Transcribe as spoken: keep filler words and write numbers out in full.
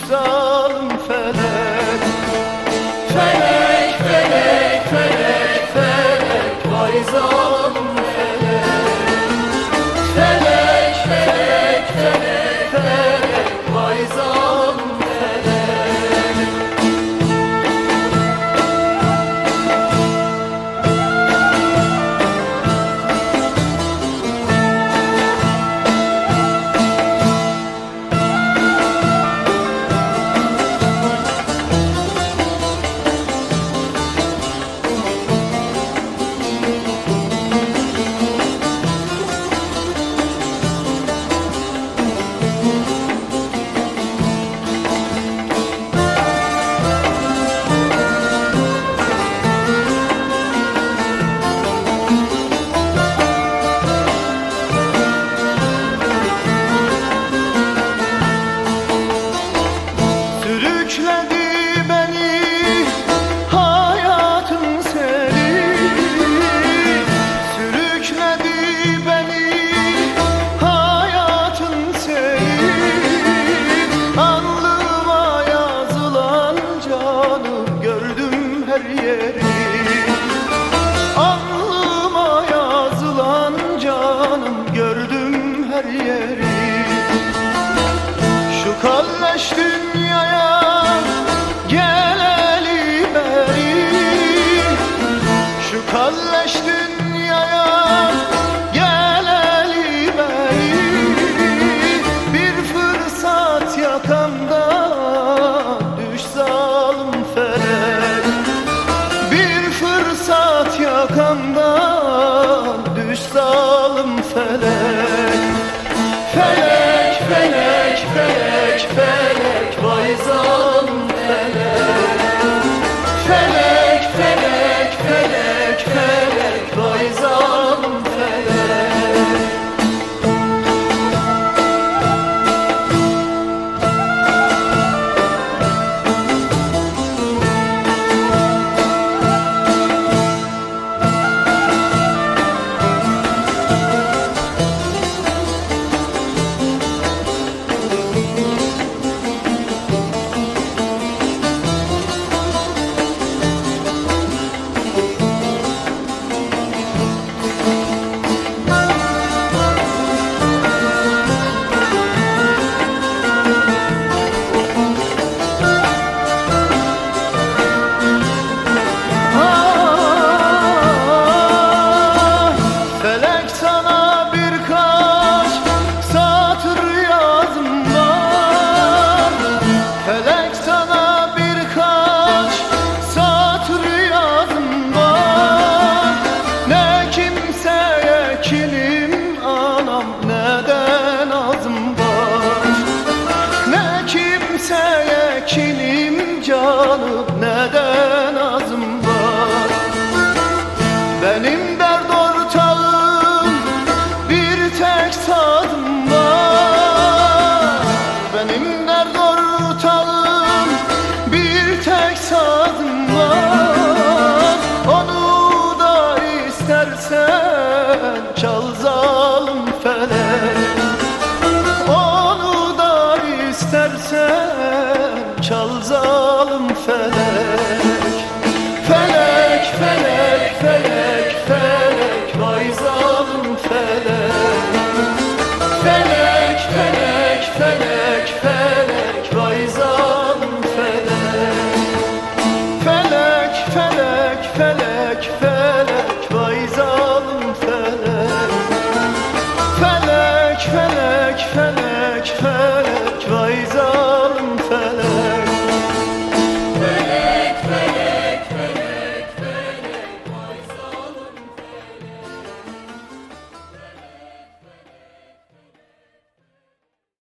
zalim felek. Felek, felek, felek, felek, vay zalim felek. Felek, felek, felek, felek, vay zalim felek. Sürükledi beni hayatın seli, sürükledi beni hayatın seli. Alnıma yazılan canım gördüm her yeri, alnıma yazılan canım gördüm her yeri. Şu kalleş dünyaya geleli beri, şu kalleş dünyaya geleli beri. Bir fırsat yakamda düş zalim felek, bir fırsat yakamda düş zalim felek. Felek, felek, felek, felek, vay zalim felek. Felek, felek, felek, felek, vay zalim felek. Kilim canım neden azım var? Benim dert ortağım bir tek sazım var. Benim dert ortağım bir tek sazım var. Onu da istersen çal zalim felek, onu da istersen çal zalim felek.